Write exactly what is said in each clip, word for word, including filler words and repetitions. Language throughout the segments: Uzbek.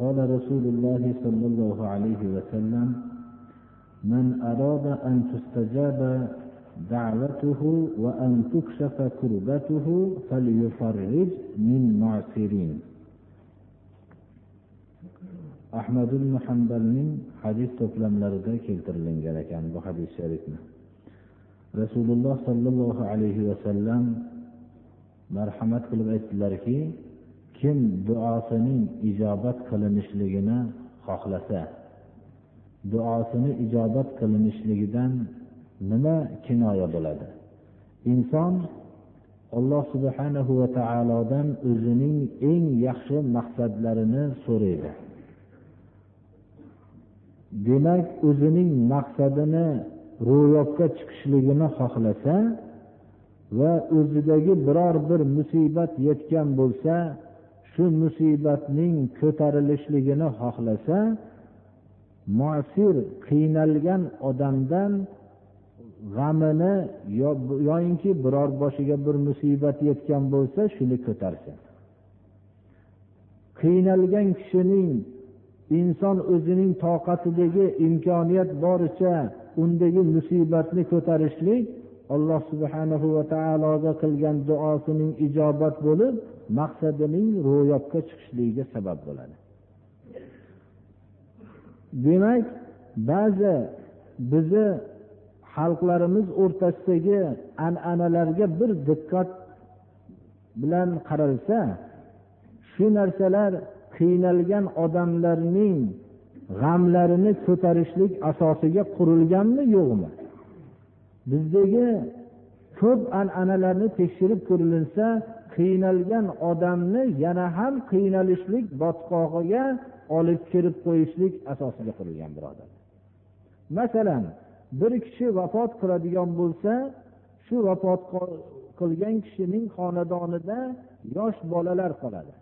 قال رسول الله صلى الله عليه وسلم من أراد أن تستجاب دعوته وأن تكشف كربته فليفرج من معسرين. Ahmad ibn Hanbalning hadis to'plamlarida keltirilgan ekan bu hadis sharifni. Rasululloh sallallohu alayhi va sallam marhamat qilib aytdilarki, kim duosining ijobat qilinishligini xohlasa, duosini ijobat qilinishligidan nima kinoya bo'ladi? Inson Alloh subhanahu va taolodan o'zining eng yaxshi maqsadlarini so'raydi. Demak, o'zining maqsadini ro'yobga chiqishligini xohlasa va o'zidagi biror bir musibat yetgan bo'lsa, shu musibatning ko'tarilishligini xohlasa, mu'sir qiynalgan odamdan g'amini yoyinki biror boshiga bir musibat yetgan bo'lsa, shuni ko'tarsin. Qiynalgan kishining inson o'zining toqatidagi imkoniyat boricha undagi musibatni ko'tarishlik Alloh subhanahu va taologa qilgan duosining ijobat bo'lib, maqsadining ro'yobga chiqishligiga sabab bo'ladi. Demak, ba'zi bizni xalqlarimiz o'rtasidagi an'analarga bir diqqat bilan qaralsa, shu narsalar qiynalgan odamlarning g'amlarini ko'tarishlik asosiga qurilganmi, yo'qmi? Bizdagi ko'p an'analarni tekshirib ko'rilinsa, qiynalgan odamni yana ham qiynalishlik botqog'iga olib kirib qo'yishlik asosiga qurilgan, birodarlar. Masalan, bir kishi vafot qiladigan bo'lsa, shu vafot qilgan kishining xonadonida yosh bolalar qoladi.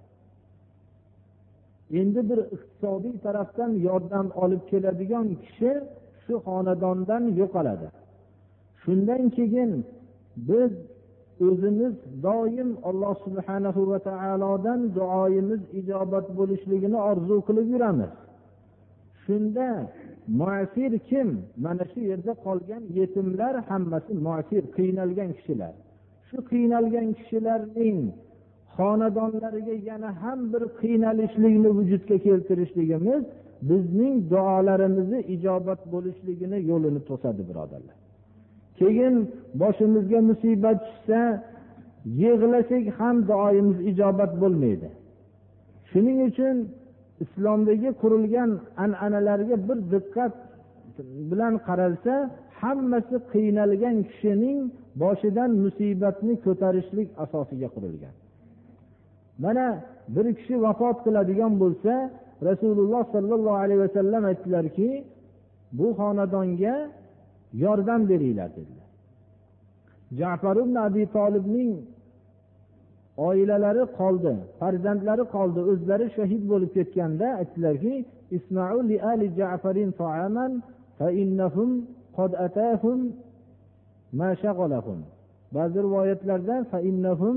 Endi bir iqtisodiy tarafdan yordam olib keladigan kishi shu xonadondan yo'qoladi. Shundan keyin biz o'zimiz doim Alloh subhanahu va taolodan duoyimiz ijobat bo'lishligini orzu qilib yuramiz. Shunda mu'sir kim? Mana shu yerda qolgan yetimlar hammasi mu'sir, qiynalgan kishilar. Shu qiynalgan kishilarning xonadonlariga yana ham bir qiynalishlikni vujudga keltirishligimiz bizning duolarimizni ijobat bo'lishligini yo'lini to'sadi, birodarlar. Keyin boshimizga musibat tushsa, yig'lasak ham duoyimiz ijobat bo'lmaydi. Shuning uchun islomdagi qurilgan an'analarga bir diqqat bilan qaralsa, hammasi qiynalgan kishining boshidan musibatni ko'tarishlik asosiga qurilgan. Mana bir kishi vafot qiladigan bo'lsa, Rasululloh sallallohu alayhi vasallam aytdilarki, bu xonadonga yordam beringlar dedilar. Ja'far ibn Abi Talibning oilalari qoldi, farzandlari qoldi, o'zlari shahid bo'lib ketganda aytdilarki, isma'u li ali Ja'farin ta'aman fa innahum qad atahum ma shaghalahum. Ba'zi rivoyatlarda fa innahum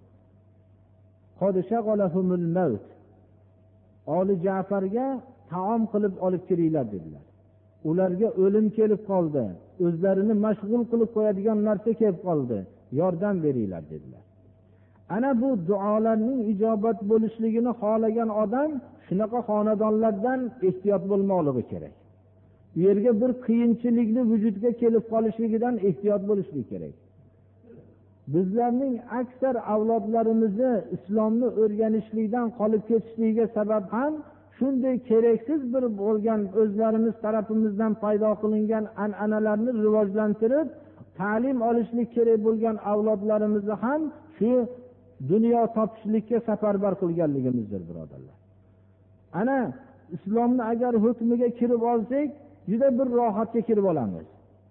qad shaghalahumul maut. Ali Ja'farga taom qilib olib kelinglar dedilar. Ularga o'lim kelib qoldi, o'zlarini mashg'ul qilib qo'yadigan narsa kelib qoldi, yordam beringlar dedilar. Ana bu duolarning ijobat bo'lishligini xohlagan odam shunaqa xonadonlardan ehtiyot bo'lmoqligi kerak. Bu yerga bir qiyinchilikni vujudga kelib qolishligidan ehtiyot bo'lishlik kerak. Bizlarning aksar avlodlarimizni islomni o'rganishlikdan qolib ketishligiga sabab ham shunday keraksiz bir bo'lgan o'zlarimiz tarafimizdan paydo qilingan an'analarni rivojlantirib, ta'lim olishlik kerak bo'lgan avlodlarimizni ham shu dunyo topishlikka safarbar qilganligimizdir, birodarlar. Ana islomni agar hukmiga kirib olsak, juda bir rohatga kirib olamiz.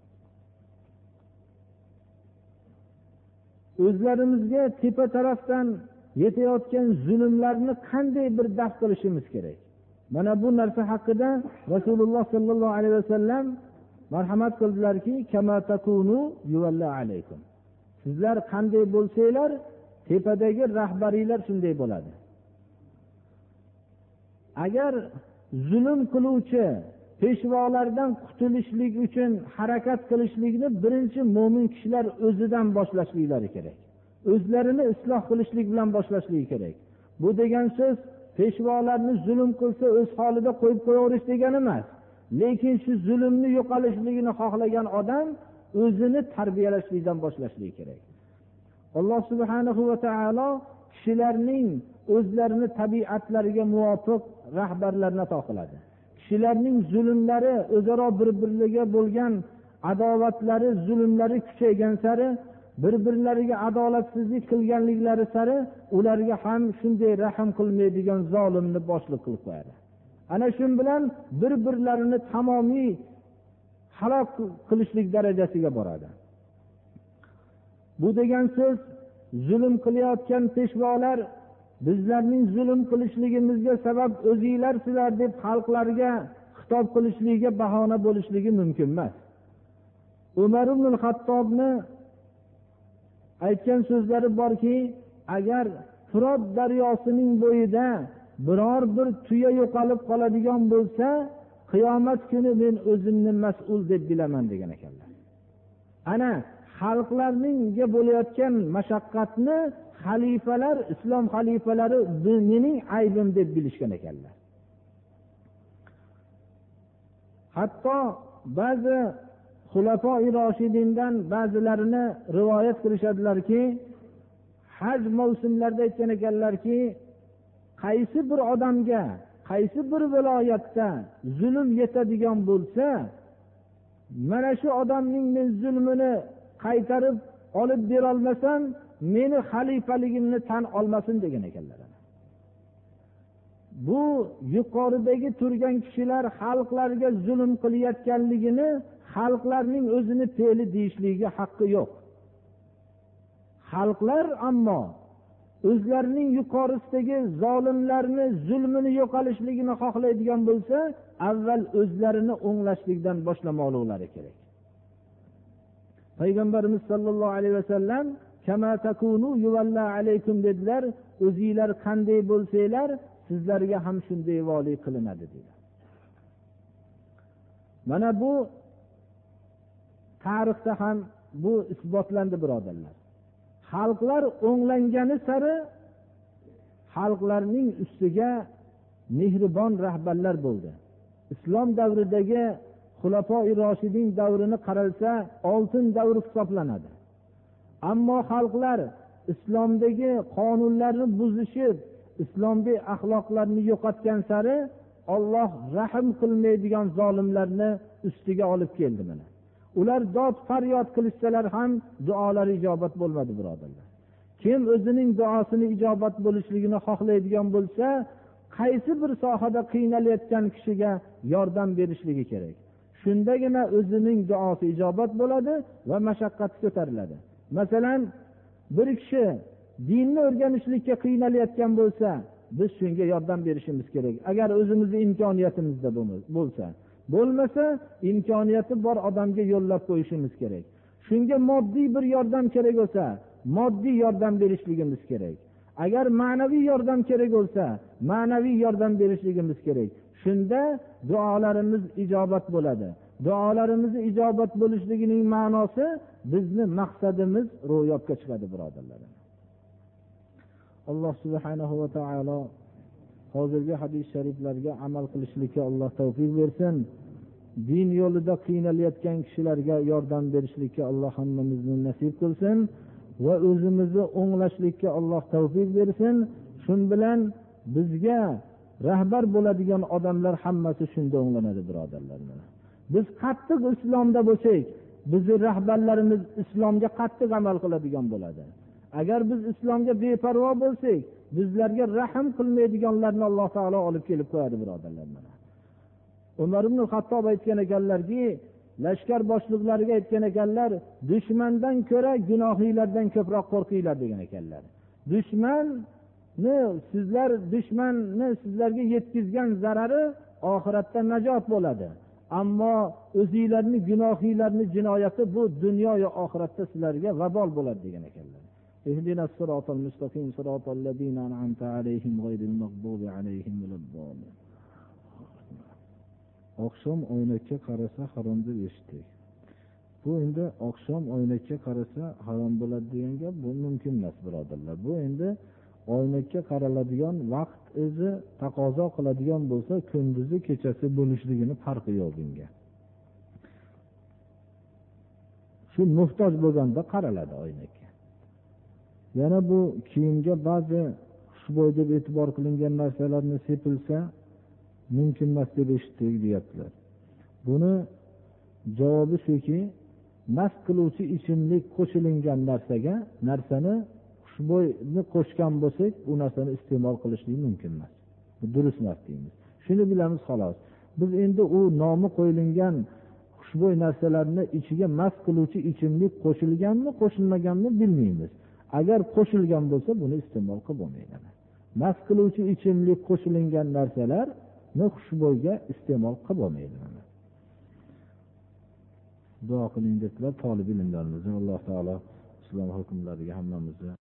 O'zlarimizga tepa tarafdan yetayotgan zulmlarni qanday bir daf qilishimiz kerak? Mana bu narsa haqida Rasululloh sallallohu alayhi vasallam marhamat qildilarki, kama takunu yuvalla alaykum. Sizlar qanday bo'lsanglar, tepadagi rahbariylar shunday bo'ladi. agar zulm qiluvchi peshvolardan qutulishlik uchun harakat qilishlikni birinchi mo'min kishilar o'zidan boshlashliklari kerak. O'zlarini isloh qilishlik bilan boshlashligi kerak. Bu degan so'z peshvolarni zulm qilsa o'z holida qo'yib qo'yaverish degani emas. Lekin shu zulmni yo'qolishligini xohlagan odam o'zini tarbiyalashlikdan boshlashligi kerak. Alloh subhanahu va taolo kishilarning o'zlarini tabiatlariga muvofiq rahbarlarni ato qiladi. Kishilarning zulmlari, o'zaro bir-birlariga bo'lgan adovatlari, zulmlari kuchaygan sari, bir-birlariga adolatsizlik qilganliklari sari ularga ham shunday rahm qilmaydigan zolimni boshliq qilib qo'yadi. Ana shu bilan bir-birlarini tamomiy halok qilishlik darajasiga boradi. Bu degan so'z zulm qilayotgan peshvolar bizlarning zulm qilishligimizga sabab o'zinglarsizlar deb xalqlarga xitob qilishligiga bahona bo'lishligi mumkin emas. Umar ibn al-Xattobni aytgan so'zlari borki, agar Furot daryosining bo'yida biror bir tuya yo'qolib qoladigan bo'lsa, qiyomat kuni men o'zimni mas'ul deb bilaman degan ekanlar. Ana xalqlarningga bo'layotgan mashaqqatni xalifalar, islom xalifalari mening aybim deb bilishgan ekanlar. Hatto ba'zi xulafoi roshidindan ba'zilarini rivoyat qilishadilarki, haj mavsumlarida aytgan ekanlarki, qaysi bir odamga, qaysi bir viloyatda zulm yetadigan bo'lsa, mana shu odamning men zulmini qaytarib olib bera olmasam, meni xalifaligimni tan olmasin degan ekanlar. Bu yuqoridagi turgan kishilar xalqlarga zulm qilayotganligini xalqlarning o'zini fe'li deyishligiga haqqi yo'q. Xalqlar ammo o'zlarining yuqorisidagi zolimlarni zulmini yo'qolishligini xohlaydigan bo'lsa, avval o'zlarini o'nglashlikdan boshlamoqlari kerak. Payg'ambarimiz sollallohu alayhi vasallam kama takunu yuvalla alaykum dedilar. O'zingizlar qanday bo'lsanglar, sizlarga ham shunday vali qilinadi dedilar. Mana bu tarixda ham bu isbotlandi birodarlar. Xalqlar o'nglangani sari xalqlarning ustiga mehribon rahbarlar bo'ldi. Islom davridagi xulafoi roshidin davrini qaralsa, oltin davr hisoblanadi. Ammo xalqlar islomdagi qonunlarni buzishib, islomdagi axloqlarni yo'qotgan sari Alloh rahm qilmaydigan zolimlarni ustiga olib keldi mana. Ular dod faryod qilishsalar ham duolari ijobat bo'lmadi birodarlar. Kim o'zining duosini ijobat bo'lishligini xohlaydigan bo'lsa, qaysi bir sohada qiynalayotgan kishiga yordam berishligi kerak. Shundagina o'zining duosi ijobat bo'ladi va mashaqqat ko'tariladi. Masalan, bir kishi dinni o'rganishlikka qiynalayotgan bo'lsa, biz shunga yordam berishimiz kerak. Agar o'zimizning imkoniyatimizda bo'lsa, bo'lmasa imkoniyati bor odamga yo'llab qo'yishimiz kerak. Shunga moddiy bir yordam kerak bo'lsa, moddiy yordam berishligimiz kerak. Agar ma'naviy yordam kerak bo'lsa, ma'naviy yordam berishligimiz kerak. Shunda duolarimiz ijobat bo'ladi. Duolarimiz ijobat bo'lishligining ma'nosi bizni maqsadimiz ro'yobga chiqadi birodarlar. Alloh subhanahu va taolo hozirgi hadis shariflarga amal qilishlikka Alloh tavfiq bersin. Din yo'lida qiynalayotgan kishilarga yordam berishlikka Alloh hammamizni nasib qilsin va o'zimizni o'nglashlikka Alloh tavfiq bersin. Shun bilan bizga rahbar bo'ladigan odamlar hammasi shunda o'nglanadi birodarlar. Biz qattiq islomda bo'lsak, bizning rahbarlarimiz islomga qattiq amal qiladigan bo'ladi. Agar biz islomga beparvo bo'lsak, bizlarga rahm qilmaydiganlarni Alloh taolo olib kelib qo'yadi birodarlar. Umar ibn al-Xattob aytgan ekanlarki, lashkar boshliqlariga aytgan ekanlar, dushmandan ko'ra gunohiylardan ko'proq qo'rqinglar degan ekanlar. Dushmanni sizlar dushmanni sizlarga yetkazgan zarari oxiratda najot bo'ladi. Ammo o'zingizlarning gunohiylarning jinoyati bu dunyo va oxiratda sizlarga vabol bo'ladi degan ekanlar. اهدنا الصراط المستقيم صراط الذين أنعمت عليهم غير المغضوب عليهم ولا الضالين oqshom oynakka qarasa harom deb eshitdik. Bu endi oqshom oynakka qarasa harom bo'ladi degan gap bu mumkin emas, birodarlar. Bu endi oynakka qaraladigan vaqt o'zi taqozo qiladigan bo'lsa, kunduzi kechasi bo'lishligini farqi yo'q bunga. Shu muhtoj bo'lganda qaraladi oynakka. Yana bu kiyimga ba'zi xushbo'y deb e'tibor qilingan narsalarni sepilsa mumkin emas deb eshitdik deyaptilar. Buni javobi shuki, mast qiluvchi ichimlik qo'shilgan narsaga narsani xushbo'yni qo'shgan bo'lsak, u narsani iste'mol qilishlik mumkin emas. Bu durust emas deymiz. Shuni bilamiz xolos. Biz endi u nomi qo'yilgan xushbo'y narsalarni ichiga mast qiluvchi ichimlik qo'shilganmi, qo'shilmaganmi bilmaymiz. Agar qo'shilgan bo'lsa, buni iste'mol qilib bo'lmaydi. Mast qiluvchi ichimlik qo'shilgan narsalarni xushbo'yga iste'mol qilib bo'lmaydi. Duo qiling dedilar talib ilmlarimizni. Alloh taolo islom hukmlariga hammamizni